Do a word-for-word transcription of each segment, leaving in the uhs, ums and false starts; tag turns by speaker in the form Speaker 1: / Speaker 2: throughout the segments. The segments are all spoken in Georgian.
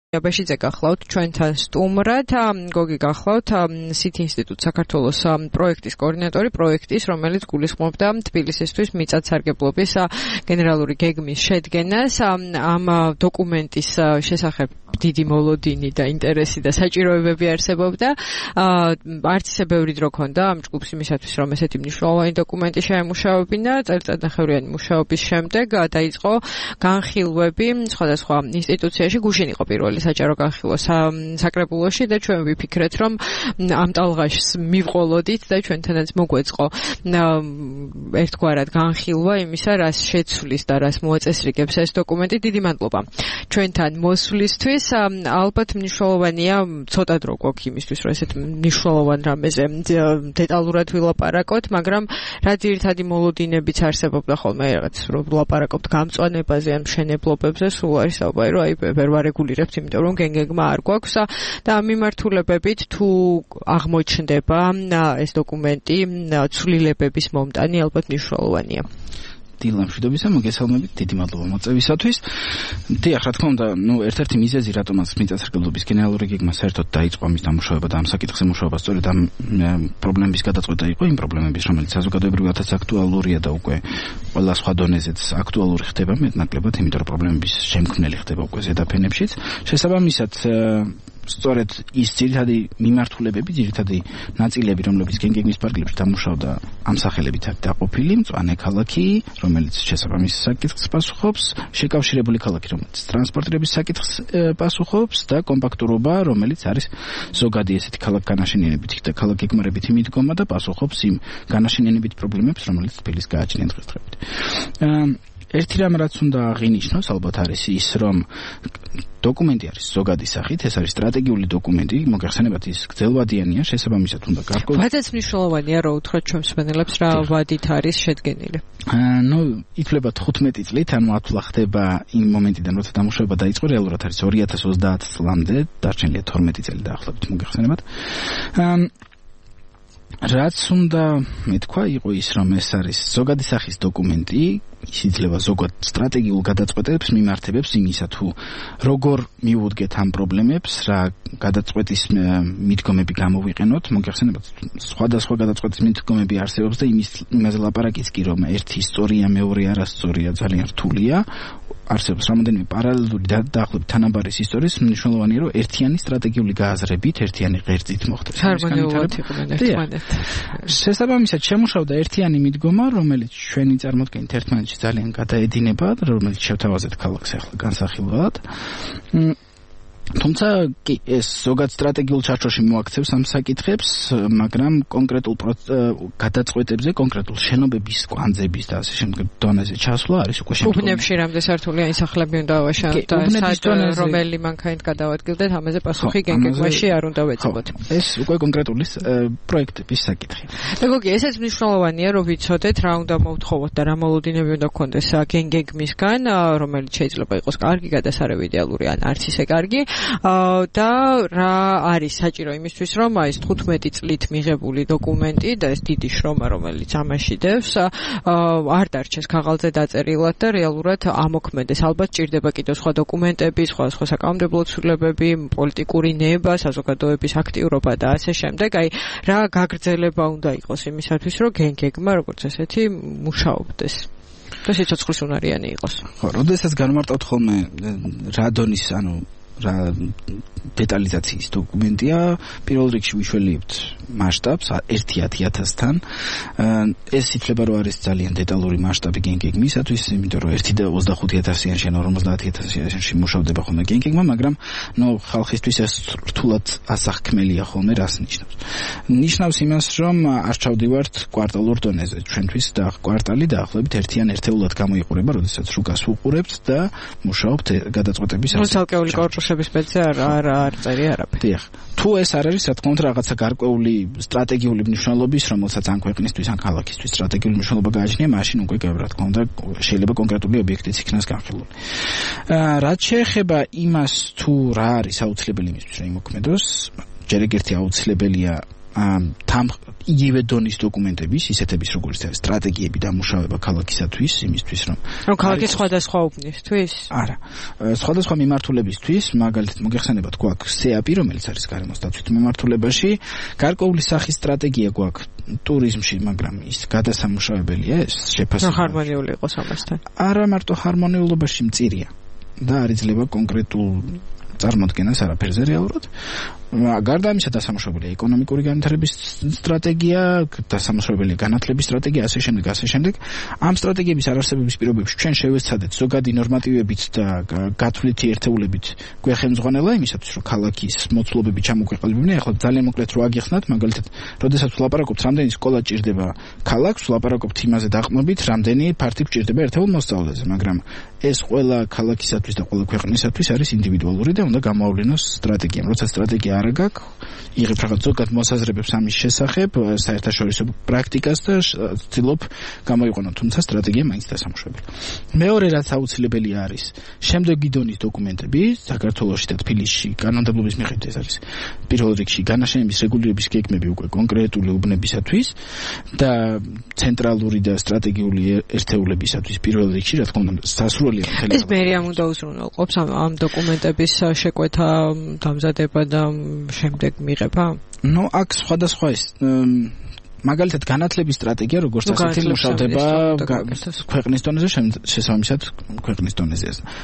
Speaker 1: Აბაშიძე გახლავთ ჩვენთან სტუმრად, გოგი გახლავთ სითი ინსტიტუტ საქართველოს პროექტის კოორდინატორი, პროექტის, რომელიც გულისხმობდა თბილისისთვის მიწათსარგებლობის გენერალური გეგმის შედგენას. Ამ დოკუმენტის შესახებ დიდი მოლოდინი და ინტერესი და საჭიროებები არსებობდა. არც ისე ბევრი დრო ქონდა ამ ჯგუფს იმისათვის, რომ ესეთი მნიშვნელოვანი დოკუმენტი შეემუშავებინა. წელიწადნახევრიანი მუშაობის შემდეგ დაიწყო განხილვები სხვადასხვა ინსტიტუციაში. გუშინ იყო პირველი საჯარო განხილვა საკრებულოში და ჩვენ ვიფიქრეთ, რომ ამ ტალღაშს მივყოლოდით და ჩვენთანაც მოგვეწყო ერთგვარად განხილვა იმისა, რას შეცვლის და რას მოაწესრიგებს ეს დოკუმენტი. დიდი მადლობა ჩვენთან მოსვლისთვის. ალბათ მნიშვნელოვანია ცოტა დრო გვაქვს იმისთვის, რომ ესეთ მნიშვნელოვან რამეზე დეტალურად ვილაპარაკოთ, მაგრამ რა ძირითადი მოლოდინებიც არსებობდა ხოლმე, რაღაც რომ ვილაპარაკობთ გამწვანებაზე ან მშენებლობებზე, სულ არის საუბარი, რომ აი ვერ ვარეგულირებთ, იმიტომ რომ გენგეგმა არ გვაქვს და ამ მიმართულებებით თუ აღმოჩნდება ეს დოკუმენტი ცვლილებების მომტანი, ალბათ მნიშვნელოვანია.
Speaker 2: დილამშვიდობისა, მოგესალმებით, დიდი მადლობა მოწვევისათვის. დიახ, რა თქმა უნდა, ნუ ერთ-ერთი მიზეზი, რატომაც მიწათსარგებლობის გენერალური გეგმა საერთოდ დაიწყო ამის დამუშავება და ამ საკითხზე მუშაობა სწორედ ამ პრობლემების გადაწყვეტა იყო, იმ პრობლემების, რომელიც საზოგადოებრივადაც აქტუალურია და უკვე ყველა სხვა დონეზეც აქტუალური ხდება, მეტნაკლებად, იმიტომ რომ პრობლემების შემქმნელი ხდება უკვე ზედაფენებშიც. შესაბამისად, სწორედ ის ძირითადი მიმართულებები, ძირითადი ნაწილები, რომლებიც გენგეგმის პარკლებში დამუშავდა, ამ სახელებით არის დაყოფილი, მწვანე ქალაქი, რომელიც შესაბამის საკითხს პასუხობს, შეკავშირებული ქალაქი, რომელიც ტრანსპორტირების საკითხს პასუხობს და კომპაქტურობა, რომელიც არის ზოგადი ესეთი ქალაქ-განაშენიანებით და ქალაქ-გეგმარებითი მიდგომა და პასუხობს იმ განაშენიანებით პრობლემებს, რომელიც თბილისს გააჩნია დღესდღეობით. ერთი რამ რაც უნდა აღინიშნოს, ალბათ არის ის, რომ დოკუმენტი არის ზოგადი სახით, ეს არის სტრატეგიული დოკუმენტი, მოგეხსენებათ ის გრძელვადიანია, შესაბამისად უნდა გარკვეულ.
Speaker 1: ვადაც მნიშვნელოვანია, რომ უთხრათ ჩვენ მსმენელებს რა ვადით არის შედგენილი.
Speaker 2: ნუ ითვლება თხუთმეტი წლით, ანუ ათვლა ხდება იმ მომენტიდან, როცა დამუშავება დაიწყო, რეალურად არის ორი ათას ოცდაათ წლამდე, დარჩენილია თორმეტი წელი დაახლოებით, მოგეხსენებათ. რაც უნდა მეთქვა, იყო ის, რომ ეს არის ზოგადი სახის დოკუმენტი, ის იძლევა ზოგად სტრატეგიულ გადაწყვეტებს, მიმართებებს იმისა თუ როგორ მივუდგეთ ამ პრობლემებს, რა გადაწყვეტის მიდგომები გამოვიყენოთ, მოგეხსენებათ, სხვადასხვა გადაწყვეტის მიდგომები არსებობს და იმის იმაზე ლაპარაკიც კი, რომ ერთი ისტორია, მეორე არასწორია, ძალიან რთულია. არსებობს რამოდენიმე პარალელური და დაახლოებით თანაბარის ისტორიის, მნიშვნელოვანია, რომ ერთიანი სტრატეგიული გააზრებით, ერთიანი ღერძით მოხდეს.
Speaker 1: ჰარმონიულად იყვნენ ერთმანეთთან.
Speaker 2: შესაბამისად, შემუშავდა ერთიანი მიდგომა, რომელიც ჩვენი წარმოდგენით ერთმანეთში ძალიან გადაედინება, რომელიც შევთავაზეთ ქალაქს ახლა განსახილველად. თუმცა კი ეს ზოგად სტრატეგიულ ჩარჩოში მოაქცევს ამ საკითხებს, მაგრამ კონკრეტულ გადაწყვეტებზე, კონკრეტულ შენობების, კვანძების და ასე შემდეგ დონეზე ჩასვლა არის უკვე შემდგომი.
Speaker 1: უბნებში რამდენ სართულიანი სახლები უნდა ავაშენოთ და სად რომელი მანქანით გადავადგილდეთ, ამაზე პასუხი გენგეგმაში არ უნდა ვეცებოთ.
Speaker 2: ეს უკვე კონკრეტული პროექტების საკითხია.
Speaker 1: გოგი, ესეც მნიშვნელოვანია, რომ ვიცოდეთ რა უნდა მოვთხოვოთ და რა მოლოდინები უნდა გქონდეს გენგეგმისგან, რომელიც შეიძლება იყოს კარგი, გადასარევი იდეალური ან არც ისე კარგი. და რა არის საჭირო იმისთვის, რომ ეს თხუთმეტი წლით მიღებული დოკუმენტი და ეს დიდი შრომა, რომელიც ამაში დევს, არ დარჩეს ქაღალდზე დაწერილად და რეალურად ამოქმედეს. ალბათ ჭირდება კიდევ სხვა დოკუმენტები, სხვა სხვა საკანონმდებლო ცვლილებები, პოლიტიკური ნება, საზოგადოების აქტიურობა და ასე შემდეგ. აი, რა გაგრძელება უნდა იყოს იმისათვის, რომ გენგეგმა როგორც ესეთი მუშაობდეს. და სიცოცხლის უნარიანი იყოს.
Speaker 2: ხო, როდესაც განმარტავთ ხოლმე რა დონის, ანუ რა დეტალიზაციის დოკუმენტია, პირველ რიგში ვიშველიებთ მასშტაბს ერთი ათასთან. ეს ითვლება, რომ არის ძალიან დეტალური მასშტაბი გენგეგმისათვის, იმიტომ რომ ერთი და ოცდახუთი ათასიანში ან ორმოცდაათი ათასიანში მუშავდება ხოლმე გენგეგმა, მაგრამ ნუ ხალხისთვის ეს რთულად ასახქმელია ხოლმე, რას ნიშნავს. ნიშნავს იმას, რომ არ ჩავდივართ კვარტალურ დონეზე. ჩვენთვის და კვარტალი დაახლოებით ერთიან ერთეულად გამოიყურება, როდესაც რუკას ვუყურებთ და მუშაობთ გადაწყვეტების
Speaker 1: ასაკში. ცალკეული კორპუსების სპეცია არ არ არ წერი არაფერი.
Speaker 2: დიახ. თუ ეს არ არის, რა თქმა უნდა, რაღაცა გარკვეული სტრატეგიული მნიშვნელობის, რომელსაც ან ქვეყნისთვის, ან ქალაქისთვის სტრატეგიული მნიშვნელობა გააჩნია, მაშინ უკვე რა თქმა უნდა, შეიძლება კონკრეტული ობიექტიც იქნას განხილული. რაც შეეხება იმას, თუ რა არის აუცილებელი იმისთვის, რომ იმოქმედოს, ჯერ ეგერთი აუცილებელია თან იგივე დონის დოკუმენტების, ისეთების როგორც არის სტრატეგიები დამუშავება ქალაქისათვის, იმისთვის რომ
Speaker 1: რომ ქალაქის სხვადასხვა უბნისთვის?
Speaker 2: არა. სხვადასხვა მიმართულებისთვის, მაგალითად მოგეხსენებათ, გვაქვს სეაპი, რომელიც არის გარემოს დაცვის მიმართულებაში, გარკვეული სახის სტრატეგია გვაქვს ტურიზმში, მაგრამ ის გადასამუშავებელია, ეს შეფასება.
Speaker 1: ჰარმონიული იყოს ამასთან.
Speaker 2: არა მარტო ჰარმონიულობაში მწირია და არ იძლევა კონკრეტულ წარმოდგენას არაფერზე რეალურად. გარდა ამისა დასამუშავებელია ეკონომიკური განვითარების სტრატეგია, დასამუშავებელია განათლების სტრატეგია, ასე შემდეგ, ასე შემდეგ. ამ სტრატეგიების არარსებობის პირობებში ჩვენ შევეცადეთ ზოგადი ნორმატივებით და გათვლითი ერთეულებით გვეხელმძღვანელა იმისათვის, რომ ქალაქის მოცულობები ჩამოგვეყალიბებინა. ახლა ძალიან მოკლედ რო აგიხსნათ, მაგალითად, როდესაც ვლაპარაკობთ, რამდენი სკოლა ჭირდება ქალაქს, ვლაპარაკობთ იმაზე დაყრდნობით, რამდენი ფართი ჭირდება ერთეულ მოსწავლეზე, მაგრამ ეს ყველა ქალაქისათვის და ყველა ქვეყნისათვის არის ინდივიდუალური და უნდა გამოავლინოს სტრატეგია. როცა სტრატეგია არა გაქვს, იღებ რაღაც ზოგად მოსაზრებებს ამის შესახებ, საერთაშორისო პრაქტიკას და ცდილობ გამოიყვანო, თუმცა სტრატეგია მაინც დასამუშავებელი. მეორე რაც აუცილებელი არის, შემდეგი დონის დოკუმენტები, საქართველოში და თბილისში კანონმდებლობის მიხედვით ეს არის პირველ რიგში განაშენების რეგულირების გეგმები უკვე კონკრეტული უბნებისათვის და ცენტრალური და სტრატეგიული ერთეულებისათვის პირველ რიგში, რა თქმა უნდა, სასურველია მთელი.
Speaker 1: ეს მერე ამ უნდა უზრუნველყოფს ამ დოკუმენტების შეკვეთა, დამზადება და შემდეგ მიღება?
Speaker 2: ნუ აქ სხვადასხვა ის მაგალითად განათლების სტრატეგია როგორც ასეთი მუშავდება ქვეყნის დონეზე, შესაბამისად ქვეყნის დონეზე.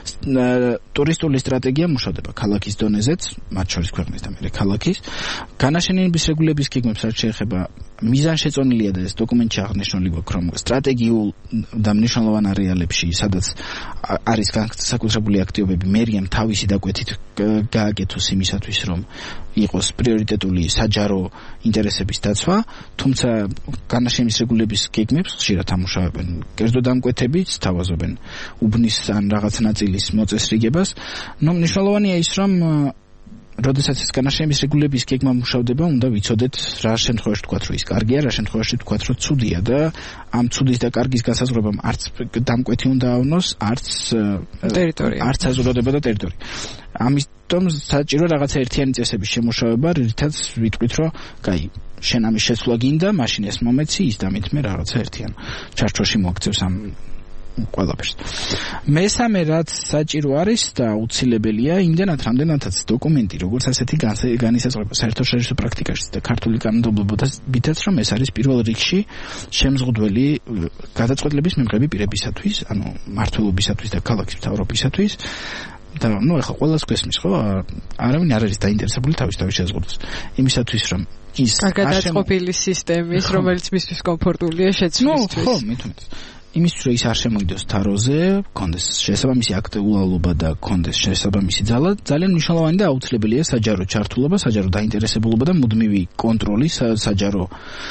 Speaker 2: ტურისტული სტრატეგია მუშავდება ქალაქის დონეზეც, მათ შორის ქვეყნის და მერე ქალაქის. განაშენების რეგულირების გეგმებს რაც შეეხება მიზანშეწონილია და ეს დოკუმენტში აღნიშნული გვაქვს, რომ სტრატეგიულ და მნიშვნელოვან არეალებში, სადაც არის განსაკუთრებული აქტივობები, მერიამ თავისი დაკვეთით გააკეთოს იმისათვის, რომ იყოს პრიორიტეტული საჯარო ინტერესების დაცვა, თუმცა განაშენების რეგულირების გეგმებს ხშირად ამუშავებენ კერძო დამკვეთებით, თავაზობენ უბნის ან რაღაც ნაწილის მოწესრიგებას. ნუ მნიშვნელოვანია ის, რომ როდესაც ეს განაშენების რეგულირების გეგმა მუშავდება, უნდა ვიცოდეთ რა შემთხვევაში თქვათ, რომ ის კარგია, რა შემთხვევაში თქვათ, რომ ცუდია და ამ ცუდის და კარგის განსაზღვრებამ არც დამკვეთი უნდა ავნოს, არც
Speaker 1: ტერიტორია,
Speaker 2: არც საზოგადოება და ტერიტორია. ამიტომ საჭირო რაღაცა ერთიანი წესების შემუშავება, რითაც ვიტყვით, რომ კაი, შენ ამის შეცვლა გინდა, მაშინ ეს მომეცი, ის დამით მე რაღაცა ერთიან ჩარჩოში მოაქცევს ამ ყველაფერს. მესამე რაც საჭირო არის და აუცილებელია, იმდენად რამდენადაც დოკუმენტი, როგორც ასეთი განისაზღვრება საერთაშორისო პრაქტიკაში და ქართული კანონმდებლობითაც, რომ ეს არის პირველ რიგში შემზღუდველი გადაწყვეტილების მიღების პირებისათვის, ანუ მმართველობისათვის და ქალაქის მთავრობისათვის. და ნუ ახლა ყველას გვესმის, ხო? არავინ არ არის დაინტერესებული თავის თავის შეზღუდვას. იმისათვის, რომ ის
Speaker 1: გადაწყობილი სისტემის, რომელიც მისთვის კომფორტულია შეცვლისთვის.
Speaker 2: ნუ ხო, მithumet. იმისთვის, რომ ის არ შემოიდოს თაროზე, კონდეს შესაბამისი აქტიულობა და კონდეს შესაბამისი ძალა, ძალიან მნიშვნელოვანი და აუცილებელია საჯარო ჩართულობა, საჯარო დაინტერესებულობა და მუდმივი კონტროლი საჯარო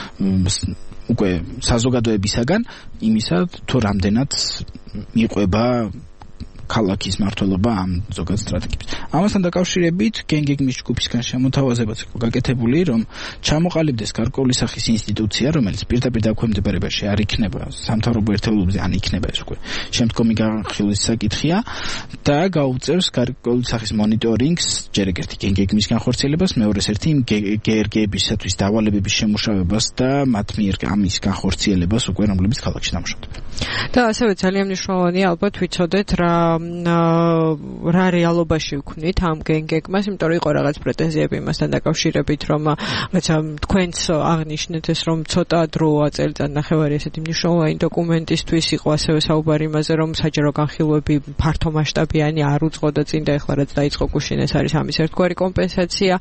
Speaker 2: უკვე საზოგადოებისაგან იმისა, თუ რამდენად მიყვება ქალაქის მმართველობა ამ ზოგად სტრატეგიებს. ამასთან დაკავშირებით გენგეგმის ჯგუფისგან შემოთავაზებაც გაკეთებული, რომ ჩამოყალიბდეს გარკვეული სახის ინსტიტუცია, რომელიც პირდაპირ დაქვემდებარებაში არ იქნება სამთავრობო ერთეულებზე, ან იქნება ეს უკვე შემდგომი განხილვის საკითხია და გაუწევს გარკვეული სახის მონიტორინგს, ჯერ ერთი გენგეგმის განხორციელებას, მეორეს ერთი იმ გერგებისათვის დავალებების შემუშავებას და მათ მიერ ამის განხორციელებას უკვე რომლებიც ქალაქში დამუშავდება.
Speaker 1: და ასევე ძალიან მნიშვნელოვანია ალბათ ვიცოდეთ რა რა რეალობაში ვქნით ამ გენგეგმას, იმიტომ რომ იყო რაღაც პრეტენზიები იმასთან დაკავშირებით, რომ რაცა თქვენც აღნიშნეთ ეს, რომ ცოტა დროა წელიწად ნახევარი ესეთი მნიშვნელოვანი დოკუმენტისთვის, იყო ასევე საუბარი იმაზე, რომ საჯარო განხილვები ფართო მასშტაბიანი არ უძღოდა წინ და ეხლა რაც დაიწყო გუშინ ეს არის ამის ერთგვარი კომპენსაცია.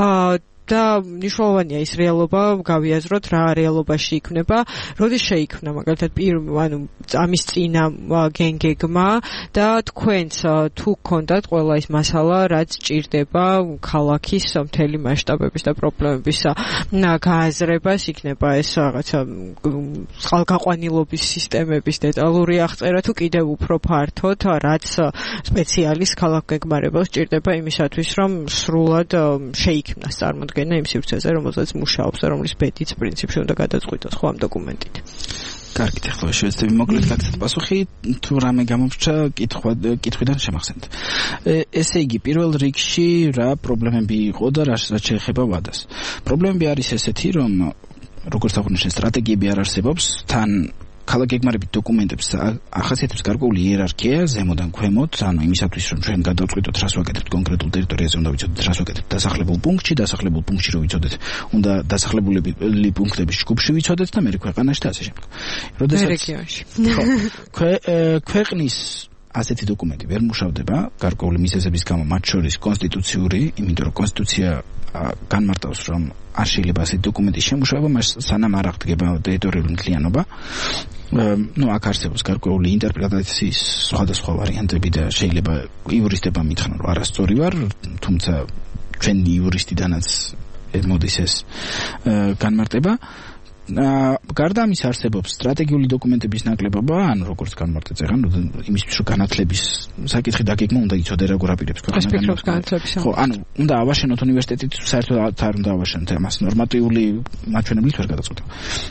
Speaker 1: და მნიშვნელოვანია ის რეალობა, გავიაზროთ რა რეალობაში იქნება, როდის შეიქმნა მაგალითად ანუ ამის წინა გენგეგმა და თქვენც თუ გქონდათ ყველა ის მასალა, რაც ჭირდება ქალაქის მთელი მასშტაბების და პრობლემების გააზრებას, იქნება ეს რაღაცა წყალგაყვანილობის სისტემების დეტალური აღწერა თუ კიდევ უფრო ფართოდ, რაც სპეციალის ქალაქგეგმარებელს ჭირდება იმისათვის, რომ სრულად შეიქმნას წარმოდგენა იმ სივრცეზე, რომელზეც მუშაობს და რომლის ბედიც პრინციპში უნდა გადაწყვიტოს ხო ამ დოკუმენტით.
Speaker 2: კარგით, ახლა შევეცდები მოკლედ გაგცეთ პასუხი, თუ რამე გამომრჩა კითხვა კითხვიდან შემახსენთ. ესე იგი, პირველ რიგში რა პრობლემები იყო და რა შეეხება ვადას. პრობლემები არის ესეთი, რომ როგორც აღნიშნე, სტრატეგიები არ არსებობს, თან ქალაქ გეგმარებით დოკუმენტებს ახასიათებს გარკვეული იერარქია ზემოდან ქვემოთ, ანუ იმისათვის რომ ჩვენ გადავწყვიტოთ რას ვაკეთებთ კონკრეტულ ტერიტორიაზე, უნდა ვიცოდეთ რას ვაკეთებთ დასახლებულ პუნქტში, დასახლებულ პუნქტში რო ვიცოდეთ, უნდა დასახლებული პუნქტების ჯგუფში ვიცოდეთ და მერე ქვეყანაში და ასე შემდეგ. როდესაც
Speaker 1: რეგიონში.
Speaker 2: ქვეყნის ასეთი დოკუმენტი ვერ მუშავდება გარკვეული მიზეზების გამო, მათ შორის კონსტიტუციური, იმიტომ რომ კონსტიტუცია განმარტავს, რომ არ შეიძლება ასეთი დოკუმენტის შემუშავება, მას სანამ არ აღდგება ტერიტორიული მთლიანობა. ну, აქ არსებობს გარკვეული ინტერპრეტაციის სხვადასხვა ვარიანტები და შეიძლება იურისტებმა მითხრან, რომ არასწორი ვარ, თუმცა ჩვენ იურისტიდანაც მოდის ეს განმარტება. გარდა ამის არსებობს სტრატეგიული დოკუმენტების ნაკლებობა, ანუ როგორც განმარტეთ ეხლა, იმისთვის რომ განათლების საკითხი დაგეგმა, უნდა იცოდე როგორ აპირებს
Speaker 1: განათლების.
Speaker 2: ხო, ანუ უნდა ავაშენოთ უნივერსიტეტით, საერთოდ არ უნდა ავაშენოთ ამას ნორმატიული მაჩვენებლით ვერ გადაწყვეტავ.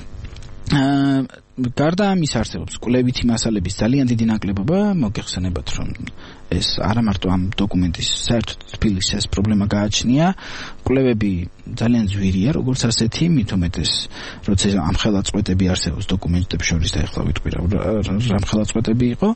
Speaker 2: გარდა ამის არსებობს კვლევითი მასალების ძალიან დიდი ნაკლებობა, მოგეხსენებათ, რომ ეს არა მარტო ამ დოკუმენტის საერთოდ თბილისს ეს პრობლემა გააჩნია, კვლევები ძალიან ძვირია, როგორც ასეთი, მით უმეტეს, როცა ამ ხელაწყვეტები არსებობს დოკუმენტებს შორის და ეხლა ვიტყვი რა რამ ხელაწყვეტები იყო.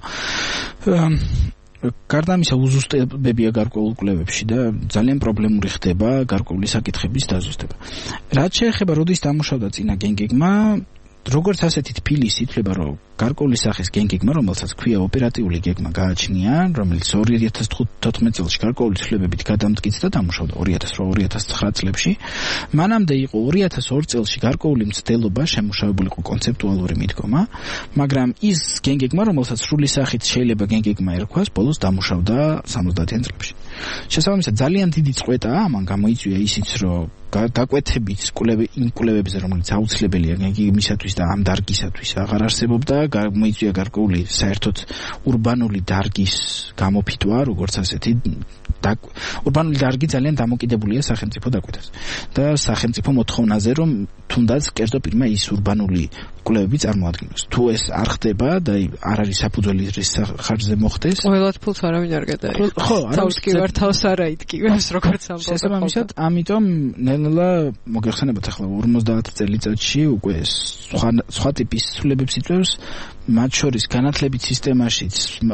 Speaker 2: გარდა ამისა უზუსტებებია გარკვეულ კვლევებში და ძალიან პრობლემური ხდება გარკვეული საკითხების დაზუსტება. რაც შეეხება როდის დამუშავდა წინა გენგეგმა, როგორც ასეთი თბილისი ითვლება, რომ გარკვეული სახის გენგეგმა, რომელსაც ქვია ოპერატიული გეგმა გააჩნია, რომელიც ორი ათას თოთხმეტ წელს გარკვეული ცვლილებებით გადამტკიცდა და დამუშავდა ორი ათას ორი ორი ათას ცხრა წლებში. მანამდე იყო ორი ათას ორი წელში გარკვეული მცდელობა შემუშავებული იყო კონცეპტუალური მიდგომა, მაგრამ ის გენგეგმა, რომელსაც სრული სახით შეიძლება გენგეგმა ერქვას, ბოლოს დამუშავდა სამოცდაათიან წლებში. შესაბამისად, ძალიან დიდი წყვეტაა, ამან გამოიწვია ისიც, რომ გაკვეთებით კვლევები იმ კვლევებზე, რომელიც აუცილებელია გენგეგმისათვის და ამ დარგისათვის აღარ არსებობდა, გამოიწვია გარკვეული საერთოდ ურბანული დარგის გამოფიტვა, როგორც ასეთი ურბანული დარგი ძალიან დამოკიდებულია სახელმწიფო დაკვეთას და სახელმწიფო მოთხოვნაზე, რომ თუნდაც კერძო პირმა ის ურბანული კვლევები წარმოადგინოს. თუ ეს არ ხდება და არ არის საფუძველი რის ხარჯზე მოხდეს,
Speaker 1: ყველათ ფულს არავინ არ გადაიღებს.
Speaker 2: ხო,
Speaker 1: თავს კი ვარ, თავს არა იტკივებს, როგორც ამბობ.
Speaker 2: შესაბამისად, ამიტომ ნელა მოგეხსენებათ ახლა ორმოცდაათ წელიწადში უკვე სხვა სხვა ტიპის ცვლილებებს იწვევს, მათ შორის განათლების სისტემაშიც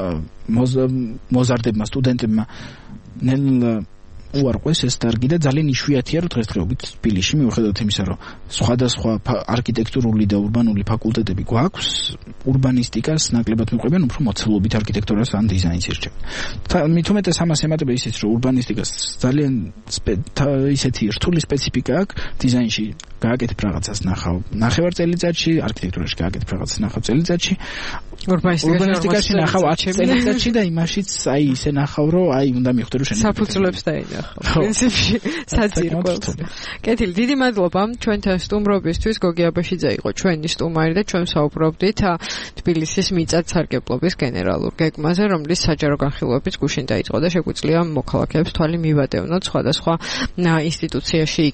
Speaker 2: მოზარდებმა სტუდენტებმა ნელა უარყვეს ეს დარგი და ძალიან იშვიათია, რომ დღესდღეობით თბილისში მიუხედავად იმისა, რომ სხვადასხვა არქიტექტურული და ურბანული ფაკულტეტები გვაქვს, ურბანისტიკას ნაკლებად მიყვებიან, უფრო მოცულობით არქიტექტურას ან დიზაინს ირჩევენ. მით უმეტეს ამას ემატება ისიც, რომ ურბანისტიკას ძალიან ისეთი რთული სპეციფიკა აქვს, დიზაინში გააკეთებ რაღაცას ნახავ ნახევარ წელიწადში, არქიტექტურაში გააკეთებ რაღაცას ნახავ წელიწადში, ურბანისტიკაში ნახავ ათი წელიწადში და იმაშიც აი ისე ნახავ, რომ აი უნდა მივხვდე, რომ შენ
Speaker 1: საფუძვლებს დაინახავ. პრინციპში საძირკველს. კეთილი, დიდი მადლობა ჩვენთან სტუმრობისთვის. გოგი აბაშიძე იყო ჩვენი სტუმარი და ჩვენ საუბრობდით თბილისის მიწათსარგებლობის გენერალურ გეგმაზე, რომლის საჯარო განხილვების გუშინ დაიწყო და შეგვიძლია მოქალაქეებს თვალი მივადევნოთ სხვადასხვა ინსტიტუციაში